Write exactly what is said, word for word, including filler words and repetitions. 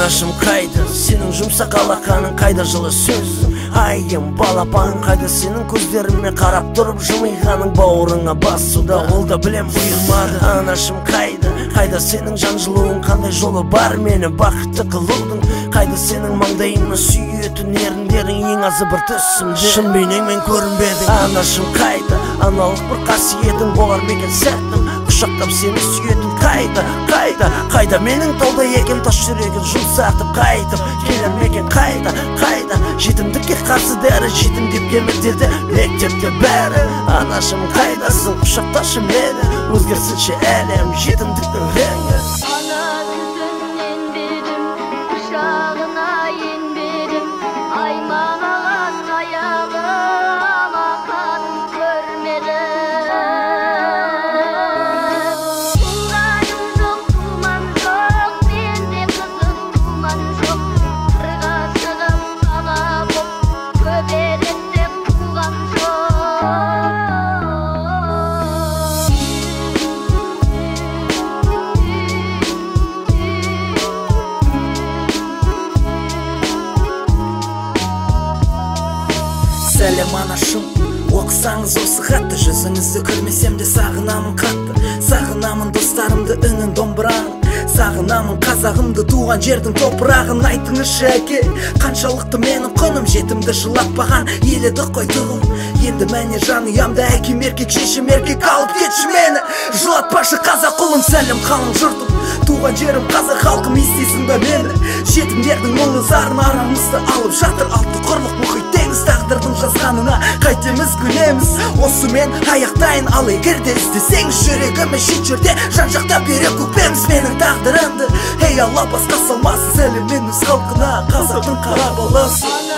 Anашым қайда, сенің жұмсақ алақаның, қайда жылы сөзің, айым балапаның, қайда сенің көздеріме қарап тұрып жымиғаның, бауырыңа басуда ол да білем бұйырмады. Анашым қайда, қайда сенің жан жылуың, қандай жолы бар мені бақытты қылудың, қайда сенің маңдайыңа сүйетін еріндерің, ең азы бір түсімде шын бейнеңмен көрінбедің. Анашым қайда, аналық бір қасиетің болар ма екен сәттім, құшақтап сені сүйетін, қайда, қайда, қайда менің таудай екен тас жүрегін жұмсартып қайтып келер ме екен, қайда, қайда жетімдікке қарсы дәрі, жетімдеп келмектерде мектепте бәрі. Анашым қайдасың, құшақташы мені, өзгерсінші әлем жетімдіктің реңі. Ана жүзінен берім, құшағына енберім, аймаған аяғым ақан көрмедім. Туғаным жоқ, туман жоқ, менде қызық туман жоқ, қырға шығып бала боп көбелекте туған жоқ. Сәлем анашым, оқысаңыз осы хатты, жүзіңізді көрмесем де сағынамын қатты. Сағынамын достарымды, үнін домбырағын, сағынамын қазағымды, туған жердің топырағын. Айтыңызшы әке, қаншалықты менің құным, жетімді жылатпаған ел еді қой тұғым. Енді мәне жанұямда әкем еркек, шешем еркек, алып кетші мені, жылатпашы қазақ ұлым. Сәлем қалың жұртым, туған жерім қазақ халқым, естесің бе мені? Жетімдердің мұңлы зарын арамызды алып жатыр, алты құрлық мұхит теңіз, тағдырдың жазғанына қайтеміз көнеміз. Осымен аяқтайын, ал егер де іздесеңіз жүрегіме шет жерде жан жақтап бере көкпеңіз менің тағдырымды. Ей алла, басқа салмасын сәлем мен өз халқына, қазақтың қара баласы.